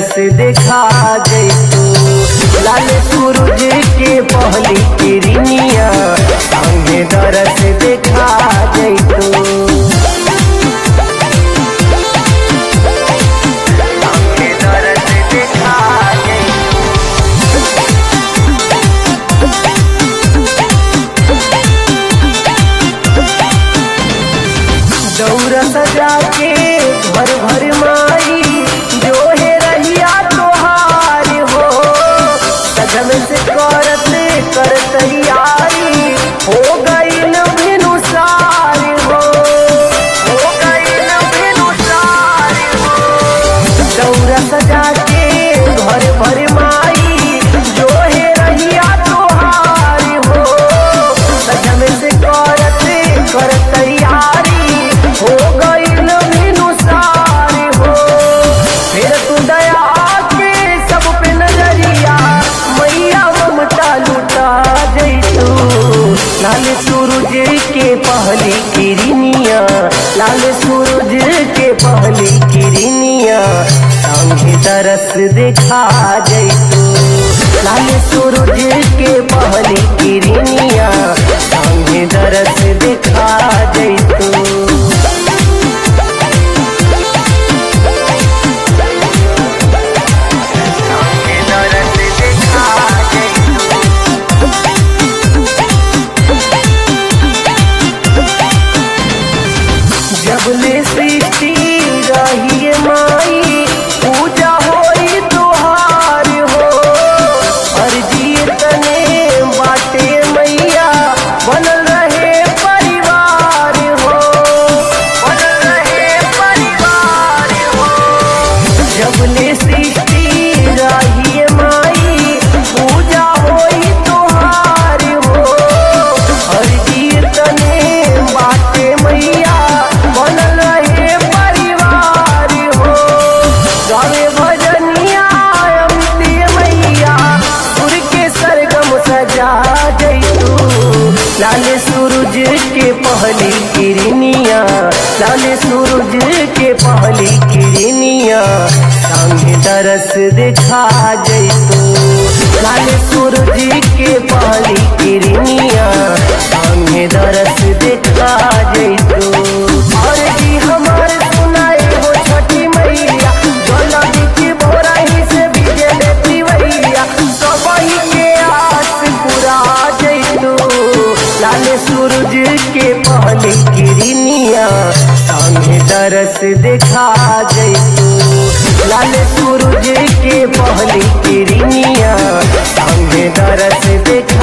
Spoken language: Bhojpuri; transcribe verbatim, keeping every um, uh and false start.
दरस देखा जैतू। लाल सूरज के पहली किरनिया संगे दरस देखा जैतू। दौरा सजा के भर भर माई जो है रहिया तोहार हो। सजन से करते कर तैयारी हो गई न भिनुसार हो, हो गई न भिनुसार हो। दौरा सजा के भर भर माई जो है रहिया तोहार हो। सजन से करते कर तैयारी हो गई न भिनुसार हो। फिर तू दया के सब पे नजरिया मैया ममता लुटा जैतू। लाल सूरज के पहली किरनिया, लाल सूरज के पहली किरनिया संगे दरस देखा जैतू। लाल सूरज के पहली किरनिया संगे दरस देखा जैतू। जबले सृष्टि रही माई पूजा होई तुहार हो। अर्जी तने बाटे मैया बनल रहे परिवार हो, बनल रहे परिवार हो। जबले सृष्टि रही माई पूजा होई तुहार हो। अर्जी तने बाटे मैया बनल रहे परिवार हो। गावे भजनिया अमित मैया सुर के सरगम सजा जैतू। लाल सूरज के पहली किरनिया, लाल सूरज के पहली किरनिया संगे दरस देखा जैतू। लाल सूरज के पहली किरनिया संगे दरस देखा जैतू। और जी हमार सुनाए हो छठी मैया जला बिची भोरा ही से बीजे लेती भैया सबही के आस पूरा जैतू। लाल सूरज के पहली किरनिया संगे दरस देखा जैतू। लाल सूरज के पहली किरनिया संगे दरस देखा